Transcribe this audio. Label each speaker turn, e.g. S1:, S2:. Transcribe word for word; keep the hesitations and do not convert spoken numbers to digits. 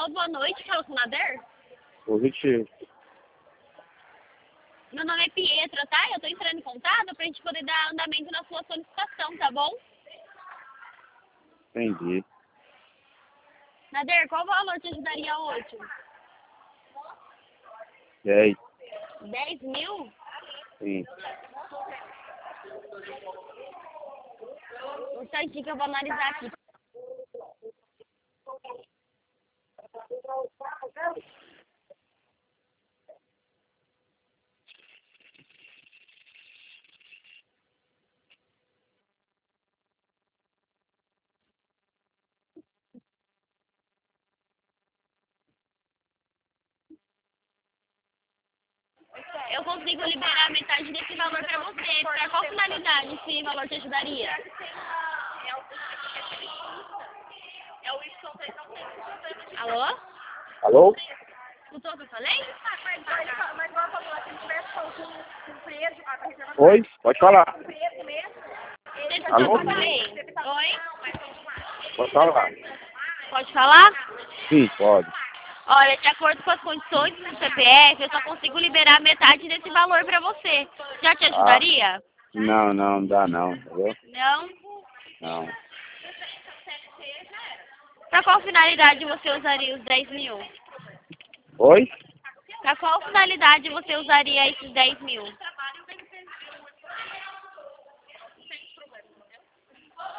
S1: Alô, boa noite, fala com o Nader?
S2: Positivo.
S1: Meu nome é Pietra, tá? Eu tô entrando em contato pra gente poder dar andamento na sua solicitação, tá bom?
S2: Entendi.
S1: Nader, qual valor te ajudaria hoje?
S2: E aí?
S1: dez mil?
S2: Sim.
S1: Um instantinho que eu vou analisar aqui. Eu consigo liberar metade desse valor pra você. Pra qual finalidade esse valor te ajudaria? Alô?
S2: Alô?
S1: Escutou o que eu falei?
S2: Oi? Pode falar.
S1: Você escutou
S2: Alô?
S1: o que eu falei? Oi?
S2: Pode falar.
S1: Pode falar?
S2: Sim, pode.
S1: Olha, de acordo com as condições do C P F, eu só consigo liberar metade desse valor pra você. Já te
S2: Ah,
S1: ajudaria?
S2: não, não, não dá não, entendeu?
S1: Não?
S2: Não.
S1: Pra qual finalidade você usaria os dez mil?
S2: Oi?
S1: Pra qual finalidade você usaria esses dez mil?